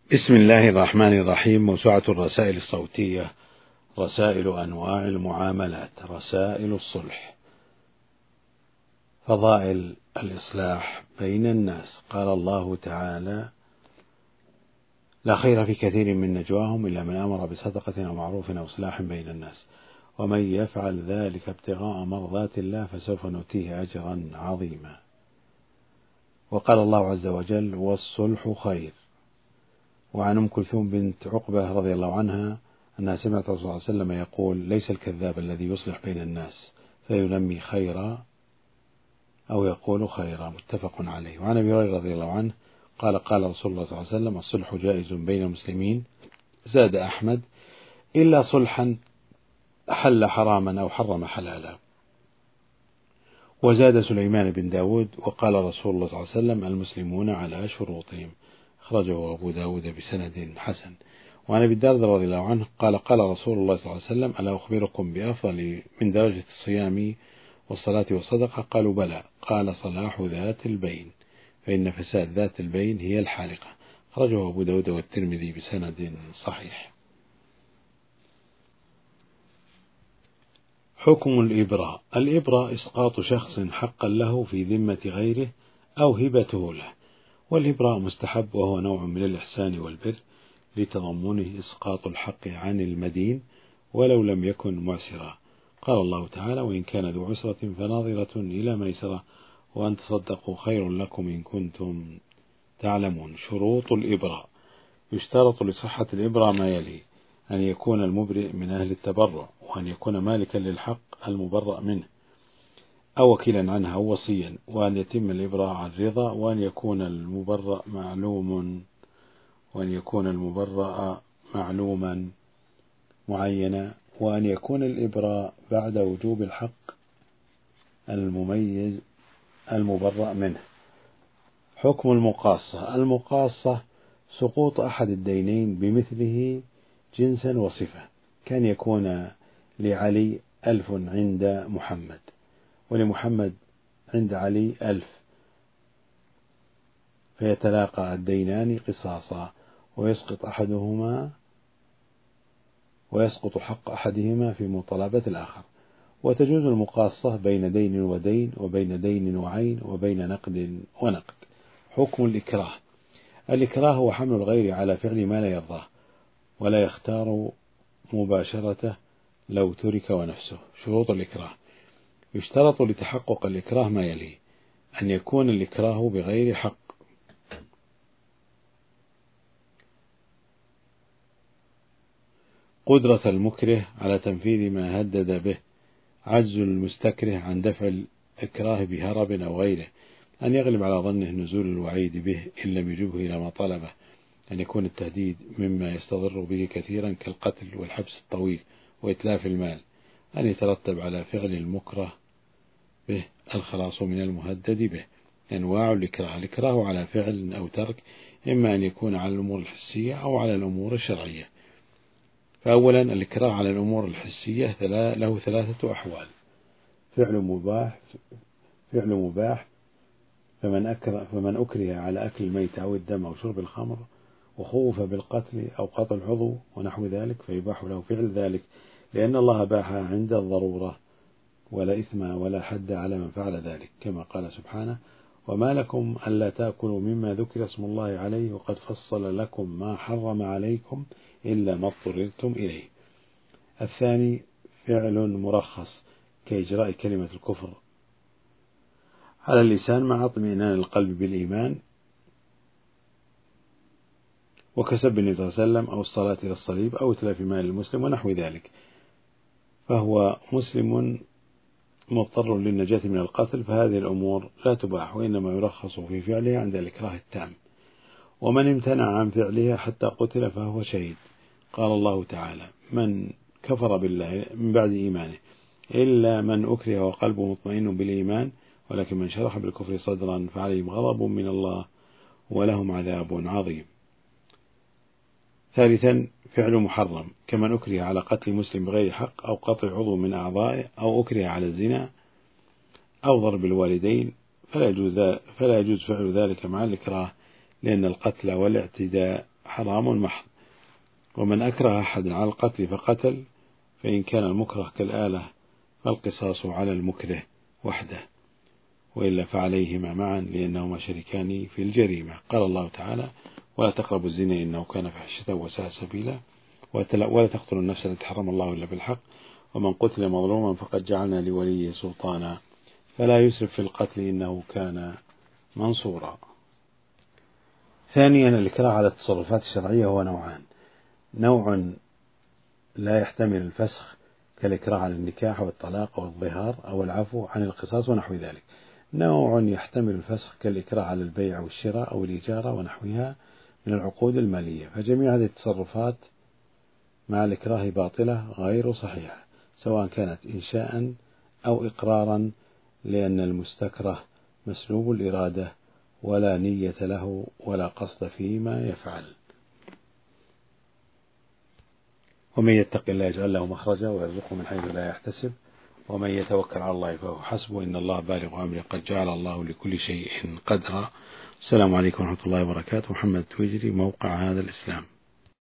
بسم الله الرحمن الرحيم. موسوعة الرسائل الصوتية، رسائل أنواع المعاملات، رسائل الصلح، فضائل الإصلاح بين الناس. قال الله تعالى: لا خير في كثير من نجواهم إلا من أمر بصدقة أو معروف أو إصلاح بين الناس، ومن يفعل ذلك ابتغاء مرضات الله فسوف نؤتيه أجرا عظيما. وقال الله عز وجل: والصلح خير. وعن أم كلثوم بنت عقبة رضي الله عنها أنها سمعت رسول الله صلى الله عليه وسلم يقول: ليس الكذاب الذي يصلح بين الناس فينمي خيرا أو يقول خيرا. متفق عليه. وعن أبي هريرة رضي الله عنه قال: قال رسول الله صلى الله عليه وسلم: الصلح جائز بين المسلمين. زاد أحمد: إلا صلحا حل حراما أو حرم حلالا. وزاد سليمان بن داود: وقال رسول الله صلى الله عليه وسلم: المسلمون على شروطهم. أخرجه أبو داود بسند حسن. وعن أبي الدرداء رضي الله عنه قال: قال رسول الله صلى الله عليه وسلم: ألا أخبركم بأفضل من درجة الصيام والصلاة والصدقة؟ قالوا: بلى. قال: صلاح ذات البين، فإن فساد ذات البين هي الحالقة. أخرجه أبو داود والترمذي بسند صحيح. حكم الإبراء. الإبراء إسقاط شخص حقا له في ذمة غيره أو هبته له، والإبراء مستحب، وهو نوع من الإحسان والبر لتضمنه إسقاط الحق عن المدين ولو لم يكن معسرا. قال الله تعالى: وإن كان ذو عسرة فناظرة إلى ميسرة وأن تصدقوا خير لكم إن كنتم تعلمون. شروط الإبراء. يشترط لصحة الإبراء ما يلي: أن يكون المبرئ من أهل التبرع، وأن يكون مالكا للحق المبرأ منه أو وكيلا عنها أو وصيا، وأن يتم الإبراء عن رضا، وأن يكون المبرأ معلوما معينا، وأن يكون الإبراء بعد وجوب الحق المميز المبرأ منه. حكم المقاصة. المقاصة سقوط أحد الدينين بمثله جنسا وصفة، كان يكون لعلي 1000 عند محمد، ولمحمد عند علي 1000، فيتلاقى الدينان قصاصا، ويسقط حق أحدهما في مطالبة الآخر. وتجوز المقاصة بين دين ودين، وبين دين وعين، وبين نقد ونقد. حكم الإكراه. الإكراه هو حمل الغير على فعل ما لا يرضاه ولا يختار مباشرته لو ترك ونفسه. شروط الإكراه. يشترط لتحقق الإكراه ما يلي: أن يكون الإكراه بغير حق، قدرة المكره على تنفيذ ما هدد به، عجز المستكره عن دفع الإكراه بهرب أو غيره، أن يغلب على ظنه نزول الوعيد به إن لم يجبه إلى ما طلبه، أن يكون التهديد مما يستضر به كثيرا كالقتل والحبس الطويل وإتلاف المال، أن يترتب على فعل المكره به الخلاص من المهدد به. أنواع الإكراه. الإكراه على فعل أو ترك، إما أن يكون على الأمور الحسية أو على الأمور الشرعية. فأولا الإكراه على الأمور الحسية له 3 أحوال: فعل مباح فمن أكره على أكل الميت أو الدم أو شرب الخمر وخوف بالقتل أو قطع العضو ونحو ذلك فيباح له فعل ذلك، لأن الله باح عند الضرورة، ولا إثم ولا حد على من فعل ذلك، كما قال سبحانه: وما لكم ألا تأكلوا مما ذكر اسم الله عليه وقد فصل لكم ما حرم عليكم إلا ما اضطررتم إليه. الثاني فعل مرخص كإجراء كلمة الكفر على اللسان مع اطمئنان القلب بالإيمان، وكسب النبي صلى الله عليه وسلم أو الصلاة إلى الصليب أو إتلاف مال المسلم ونحو ذلك، فهو مسلم مضطر للنجاة من القتل، فهذه الأمور لا تباح، وإنما يرخص في فعلها عند الإكراه التام. ومن امتنع عن فعلها حتى قتل فهو شهيد. قال الله تعالى: من كفر بالله من بعد إيمانه إلا من أكره وقلبه مطمئن بالإيمان ولكن من شرح بالكفر صدرا فعليهم غضب من الله ولهم عذاب عظيم. ثالثا فعل محرم كمن أكره على قتل مسلم بغير حق أو قطع عضو من أعضائه أو أكره على الزنا أو ضرب الوالدين، فلا يجوز فعل ذلك مع الإكراه، لأن القتل والاعتداء حرام محض. ومن أكره أحد على القتل فقتل، فإن كان المكره كالآلة فالقصاص على المكره وحده، وإلا فعليهما معا لأنهما شريكان في الجريمة. قال الله تعالى: ولا تقربوا الزنا إنه كان فحشة وساء سبيلا، ولا تقتلوا النفس التي حرم الله إلا بالحق، ومن قتل مظلوما فقد جعلنا لوليه سلطانا فلا يسرف في القتل إنه كان منصورا. ثانيا، الإكراه على التصرفات الشرعية هو نوعان: نوع لا يحتمل الفسخ كالإكراه على النكاح والطلاق والظهار أو العفو عن القصاص ونحو ذلك. نوع يحتمل الفسخ كالإكراه على البيع والشراء أو الإجارة ونحوها من العقود المالية. فجميع هذه التصرفات مع الإكراه باطلة غير صحيحة، سواء كانت إنشاء أو إقرارا، لأن المستكره مسلوب الإرادة ولا نية له ولا قصد فيما يفعل. ومن يتق الله يجعل له مخرجا ويرزقه من حيث لا يحتسب ومن يتوكل على الله فهو حسبه إن الله بالغ أمره قد جعل الله لكل شيء قدرا. السلام عليكم ورحمة الله وبركاته. محمد التويجري، موقع هذا الإسلام.